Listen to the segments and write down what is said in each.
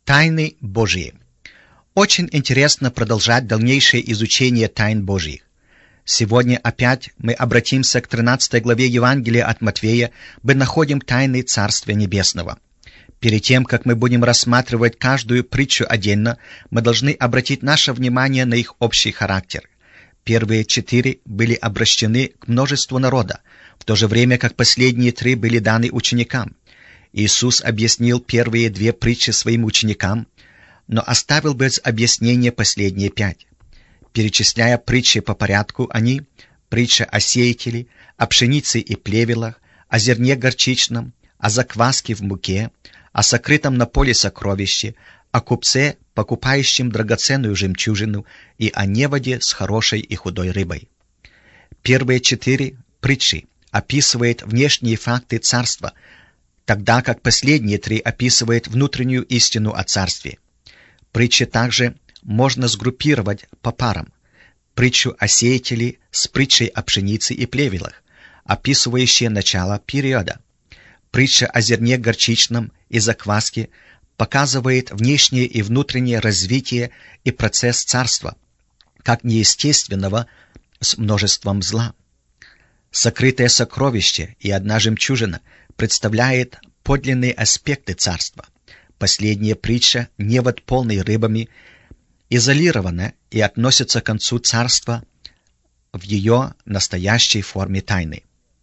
Тайны Божьи. Очень интересно продолжать дальнейшее изучение тайн Божьих. Сегодня опять мы обратимся к 13 главе Евангелия от Матфея, где находим тайны Царствия Небесного. Перед тем, как мы будем рассматривать каждую притчу отдельно, мы должны обратить наше внимание на их общий характер. Первые 4 были обращены к множеству народа, в то же время как последние 3 были даны ученикам. Иисус объяснил первые 2 притчи своим ученикам, но оставил без объяснения последние 5. Перечисляя притчи по порядку, они – притча о сеятеле, о пшенице и плевелах, о зерне горчичном, о закваске в муке, о сокрытом на поле сокровище, о купце, покупающем драгоценную жемчужину, и о неводе с хорошей и худой рыбой. Первые 4 притчи описывают внешние факты царства, тогда как последние 3 описывают внутреннюю истину о царстве. Притчи также можно сгруппировать по парам. Притчу о сеятеле с притчей о пшенице и плевелах, описывающие начало периода. Притча о зерне горчичном и закваске показывает внешнее и внутреннее развитие и процесс царства, как неестественного с множеством зла. Сокрытое сокровище и одна жемчужина представляет подлинные аспекты царства. Последняя притча, невод полный рыбами, изолирована и относится к концу царства в ее настоящей форме тайны.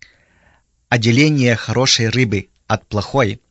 Отделение хорошей рыбы от плохой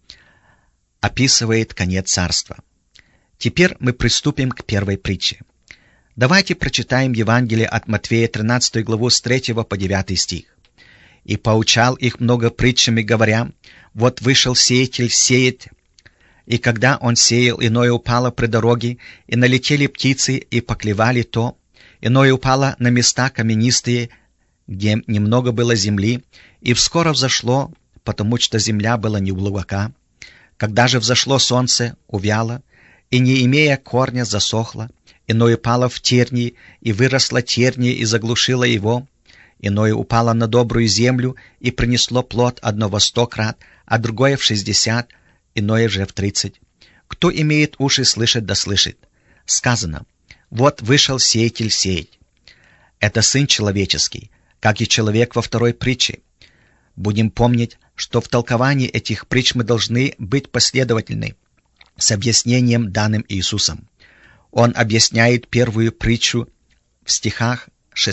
описывает конец царства. Теперь мы приступим к первой притче. Давайте прочитаем Евангелие от Матфея, 13 главу с 3 по 9 стих. «И поучал их много притчами, говоря, вот вышел сеятель сеять, и когда он сеял, иное упало при дороге, и налетели птицы, и поклевали то, иное упало на места каменистые, где немного было земли, и вскоро взошло, потому что земля была неглубока. Когда же взошло солнце, увяло, и, не имея корня, засохло, иное упало в тернии, и выросло терние, и заглушило его, иное упало на добрую землю, и принесло плод одного 100 крат, а другое в 60, иное же в 30. Кто имеет уши слышать, да слышит. Сказано, вот вышел сеятель сеять. Это Сын Человеческий, как и человек во второй притче. Будем помнить, что в толковании этих притч мы должны быть последовательны с объяснением, данным Иисусом. Он объясняет первую притчу в стихах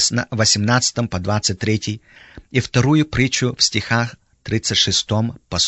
18 по 23 и вторую притчу в стихах 36 по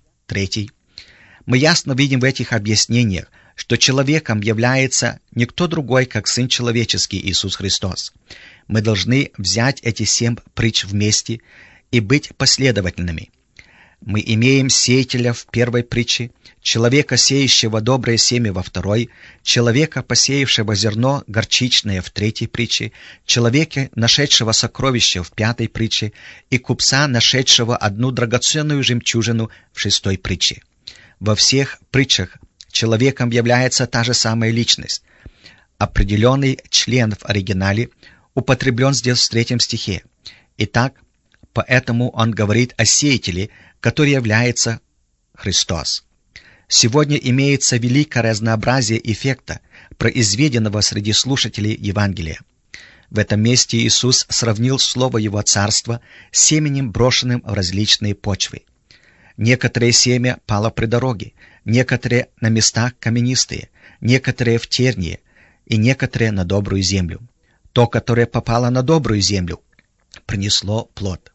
43. Мы ясно видим в этих объяснениях, что человеком является никто другой, как Сын Человеческий Иисус Христос. Мы должны взять эти 7 притч вместе и быть последовательными. Мы имеем сеятеля в первой притче, человека, сеющего доброе семя во второй, человека, посеявшего зерно горчичное в третьей притче, человека, нашедшего сокровище в 5 притче, и купца, нашедшего одну драгоценную жемчужину в 6 притче. Во всех притчах человеком является та же самая личность. Определенный член в оригинале употреблен здесь в 3 стихе. Итак, поэтому он говорит о сеятеле, который является Христос. Сегодня имеется великое разнообразие эффекта, произведенного среди слушателей Евангелия. В этом месте Иисус сравнил слово Его Царства с семенем, брошенным в различные почвы. Некоторое семя пало при дороге, некоторые на местах каменистые, некоторые в тернии и некоторые на добрую землю. То, которое попало на добрую землю, принесло плод.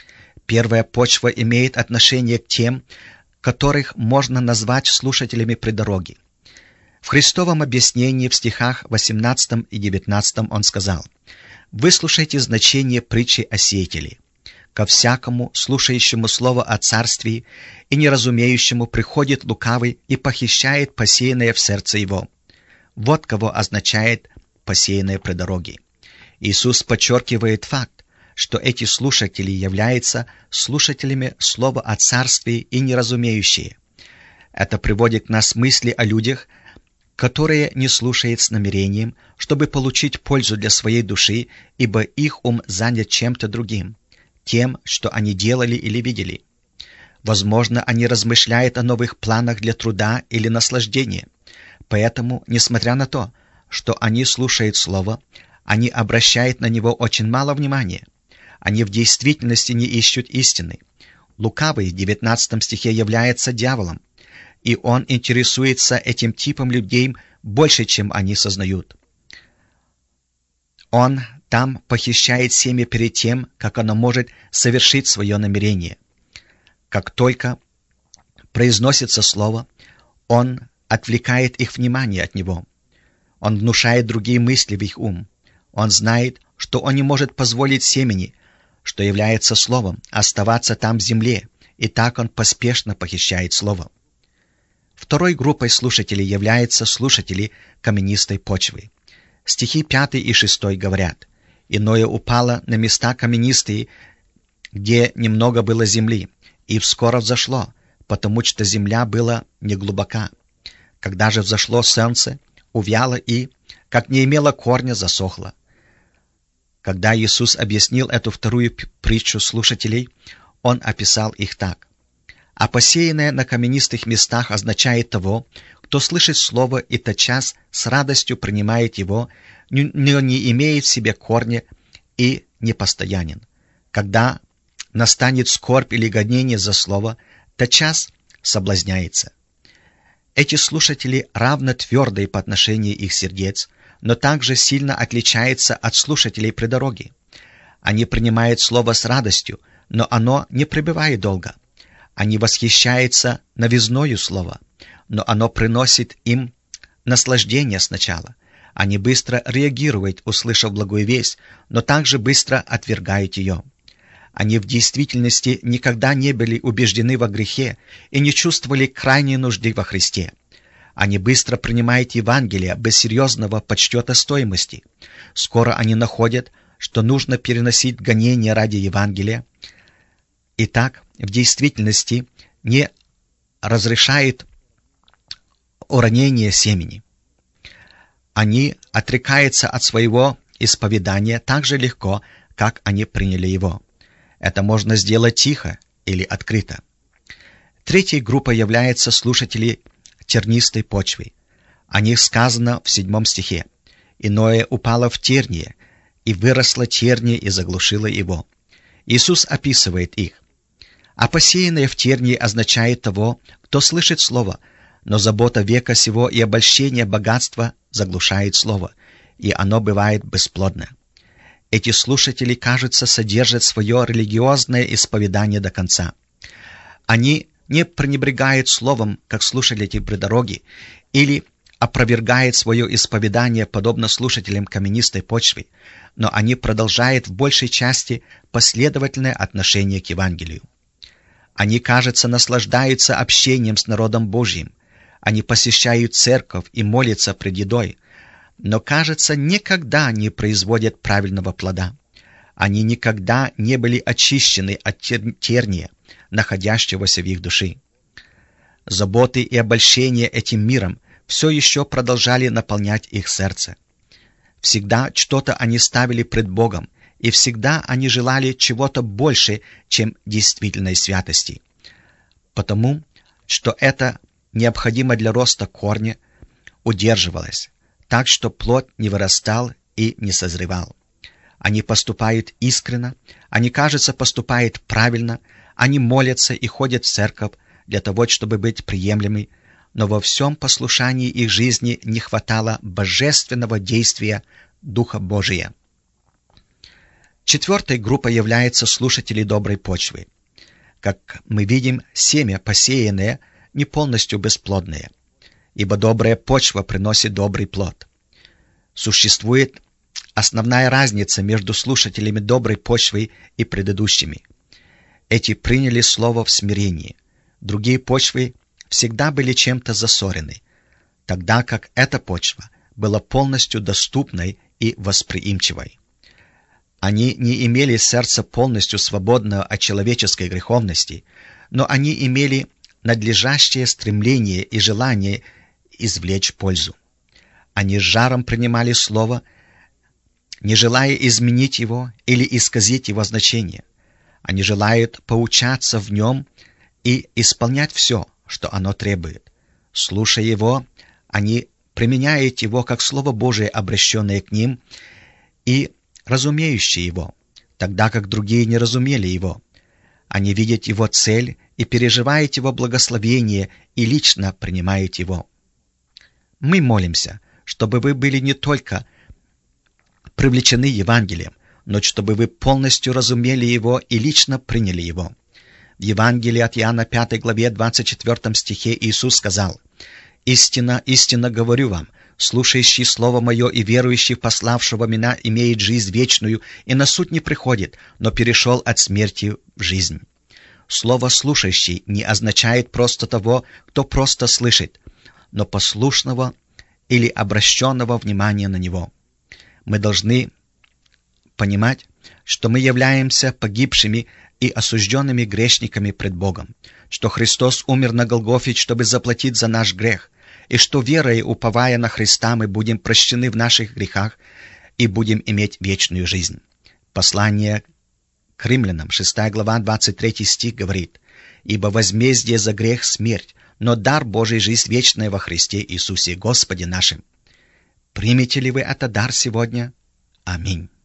Первая почва имеет отношение к тем, которых можно назвать слушателями при дороге. В Христовом объяснении в стихах 18 и 19 он сказал: «Выслушайте значение притчи о сеятеле. Ко всякому, слушающему слово о царствии и неразумеющему, приходит лукавый и похищает посеянное в сердце его. Вот кого означает посеянное при дороге». Иисус подчеркивает факт, что эти слушатели являются слушателями слова о царстве и неразумеющие. Это приводит нас к мысли о людях, которые не слушают с намерением, чтобы получить пользу для своей души, ибо их ум занят чем-то другим, тем, что они делали или видели. Возможно, они размышляют о новых планах для труда или наслаждения. Поэтому, несмотря на то, что они слушают Слово, они обращают на него очень мало внимания. Они в действительности не ищут истины. Лукавый в 19 стихе является дьяволом, и он интересуется этим типом людей больше, чем они сознают. Он там похищает семя перед тем, как оно может совершить свое намерение. Как только произносится слово, он отвлекает их внимание от него. Он внушает другие мысли в их ум. Он знает, что он не может позволить семени, что является словом, оставаться там в земле, и так он поспешно похищает слово. Второй группой слушателей являются слушатели каменистой почвы. Стихи 5 и 6 говорят: «Иное упало на места каменистые, где немного было земли, и вскоро взошло, потому что земля была неглубока. Когда же взошло солнце, увяло и, как не имело корня, засохло». Когда Иисус объяснил эту вторую притчу слушателей, Он описал их так: «А посеянное на каменистых местах означает того, кто слышит слово и тотчас с радостью принимает его, но не имеет в себе корня и непостоянен. Когда настанет скорбь или гонение за слово, тотчас соблазняется». Эти слушатели равно твердые по отношению их сердец, но также сильно отличаются от слушателей при дороге. Они принимают слово с радостью, но оно не пребывает долго. Они восхищаются новизною слова, но оно приносит им наслаждение сначала. Они быстро реагируют, услышав благую весть, но также быстро отвергают ее. Они в действительности никогда не были убеждены во грехе и не чувствовали крайней нужды во Христе. Они быстро принимают Евангелие без серьезного подсчета стоимости. Скоро они находят, что нужно переносить гонения ради Евангелия. И так, в действительности, не разрешает уронение семени. Они отрекаются от своего исповедания так же легко, как они приняли его. Это можно сделать тихо или открыто. Третьей группой являются слушатели тернистой почвы. О них сказано в 7 стихе: «Иное упало в терние, и выросло терние и заглушило его». Иисус описывает их. А посеянное в тернии означает того, кто слышит слово, но забота века сего и обольщение богатства заглушает слово, и оно бывает бесплодно. Эти слушатели, кажется, содержат свое религиозное исповедание до конца. Они не пренебрегают словом, как слушатели при дороге, или опровергают свое исповедание, подобно слушателям каменистой почвы, но они продолжают в большей части последовательное отношение к Евангелию. Они, кажется, наслаждаются общением с народом Божьим. Они посещают церковь и молятся пред едой, но, кажется, никогда не производят правильного плода. Они никогда не были очищены от терния, находящегося в их душе. Заботы и обольщение этим миром все еще продолжали наполнять их сердце. Всегда что-то они ставили пред Богом, и всегда они желали чего-то больше, чем действительной святости. Потому что это необходимо для роста корня, удерживалось, так что плод не вырастал и не созревал. Они поступают искренно, они, кажется, поступают правильно, они молятся и ходят в церковь для того, чтобы быть приемлемыми, но во всем послушании их жизни не хватало божественного действия Духа Божия. Четвертой группой являются слушатели доброй почвы. Как мы видим, семя, посеянное, не полностью бесплодное, ибо добрая почва приносит добрый плод. Существует основная разница между слушателями доброй почвы и предыдущими. Эти приняли слово в смирении. Другие почвы всегда были чем-то засорены, тогда как эта почва была полностью доступной и восприимчивой. Они не имели сердца полностью свободного от человеческой греховности, но они имели надлежащее стремление и желание извлечь пользу. Они с жаром принимали слово, не желая изменить его или исказить его значение. Они желают поучаться в нем и исполнять все, что оно требует. Слушая его, они применяют его как Слово Божие, обращенное к ним, и разумеющие его, тогда как другие не разумели его. Они видят его цель и переживают его благословение и лично принимают его. Мы молимся, чтобы вы были не только привлечены Евангелием, но чтобы вы полностью разумели его и лично приняли его. В Евангелии от Иоанна 5 главе 24 стихе Иисус сказал: «Истинно, истинно говорю вам, слушающий Слово Мое и верующий в пославшего Меня имеет жизнь вечную и на суд не приходит, но перешел от смерти в жизнь». Слово «слушающий» не означает просто того, кто просто слышит, но послушного или обращенного внимания на него. Мы должны понимать, что мы являемся погибшими и осужденными грешниками пред Богом, что Христос умер на Голгофе, чтобы заплатить за наш грех, и что, верой и уповая на Христа, мы будем прощены в наших грехах и будем иметь вечную жизнь. Послание к Римлянам, 6 глава, 23 стих говорит: «Ибо возмездие за грех — смерть, но дар Божий — жизнь вечная во Христе Иисусе Господе нашим». Примете ли вы этот дар сегодня? Аминь.